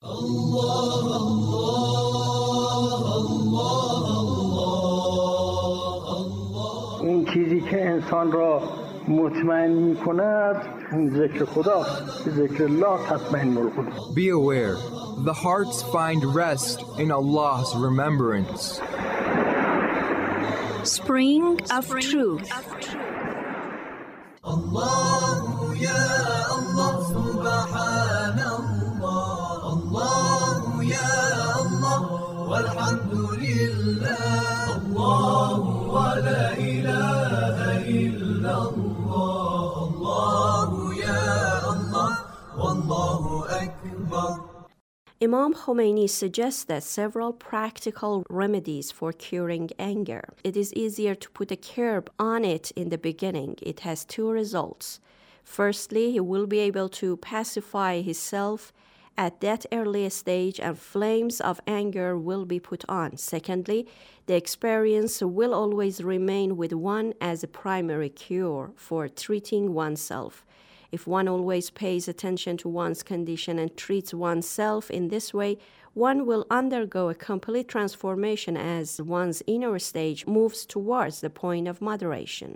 اون چیزی که انسان را مطمئن می‌کند اون ذکر خداست. ذکر الله تطمئن القلوب. Be aware, the hearts find rest in Allah's remembrance. Spring of Truth. Allah ya Allah subhanallah. Allah ya Allah walhamdulillah. Allah wa la ilaha illallah. Allah ya Allah wallahu akbar. Imam Khomeini suggested several practical remedies for curing anger. It is easier to put a curb on it in the beginning. It has two results. Firstly, he will be able to pacify himself at that early stage and flames of anger will be put on. Secondly, the experience will always remain with one as a primary cure for treating oneself. If one always pays attention to one's condition and treats oneself in this way, one will undergo a complete transformation as one's inner stage moves towards the point of moderation.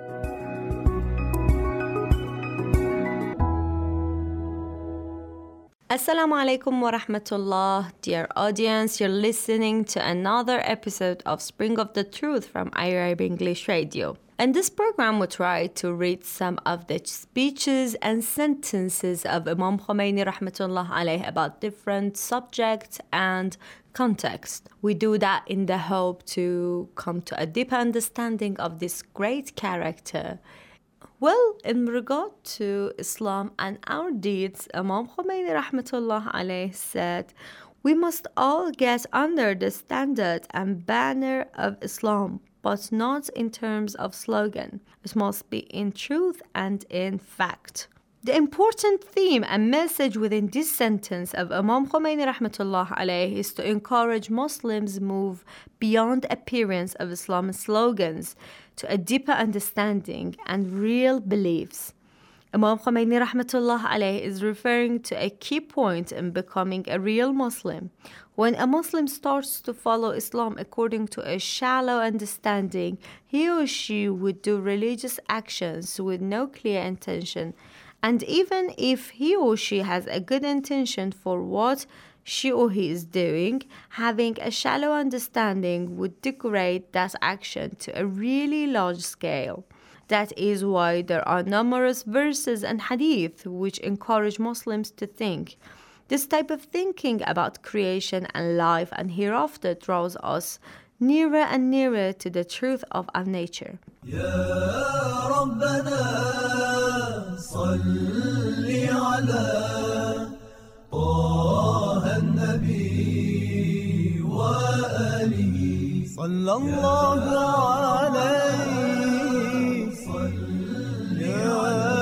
Assalamu alaikum wa rahmatullah. Dear audience, you're listening to another episode of Spring of the Truth from Arab English Radio. In this program, we try to read some of the speeches and sentences of Imam Khomeini rahmatullah alayh about different subjects and context. We do that in the hope to come to a deep understanding of this great character. Well, in regard to Islam and our deeds, Imam Khomeini rahmatullah alayh said, we must all get under the standard and banner of Islam, but not in terms of slogan. It must be in truth and in fact. The important theme and message within this sentence of Imam Khomeini rahmatullah alayh is to encourage Muslims move beyond appearance of Islamic slogans to a deeper understanding and real beliefs. Imam Khomeini rahmatullah alayh is referring to a key point in becoming a real Muslim. When a Muslim starts to follow Islam according to a shallow understanding, he or she would do religious actions with no clear intention. And even if he or she has a good intention for what she or he is doing, having a shallow understanding would degrade that action to a really large scale. That is why there are numerous verses and hadith which encourage Muslims to think. This type of thinking about creation and life and hereafter draws us nearer and nearer to the truth of our nature. Ya Rabbana salli ala Taha an-Nabi wa alihi sallallahu alayhi salli ala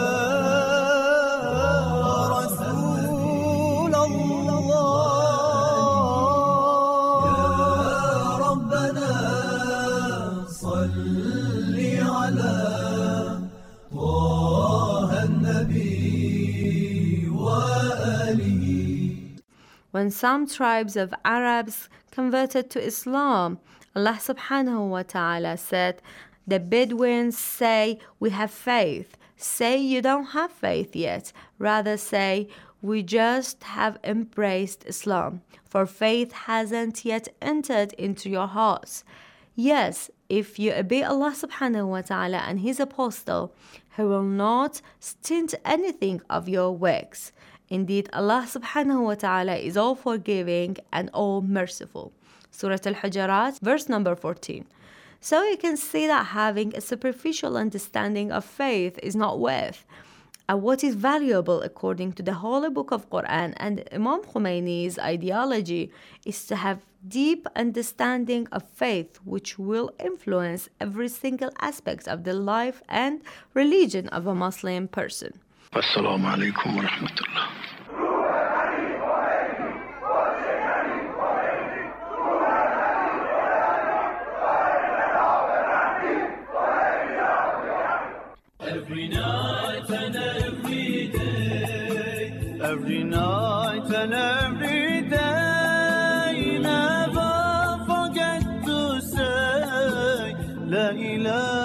When some tribes of Arabs converted to Islam, Allah subhanahu wa ta'ala said, the Bedouins say, we have faith. Say you don't have faith yet. Rather say, we just have embraced Islam, for faith hasn't yet entered into your hearts. Yes, if you obey Allah subhanahu wa ta'ala and His apostle, He will not stint anything of your works. Indeed, Allah subhanahu wa ta'ala is all forgiving and all merciful. Surah Al-Hujurat, verse number 14. So you can see that having a superficial understanding of faith is not worth. And what is valuable according to the Holy Book of Quran and Imam Khomeini's ideology is to have deep understanding of faith, which will influence every single aspect of the life and religion of a Muslim person. Assalamu alaikum wa rahmatullah. Every night and every day, every night and every day never forget to say La ilaha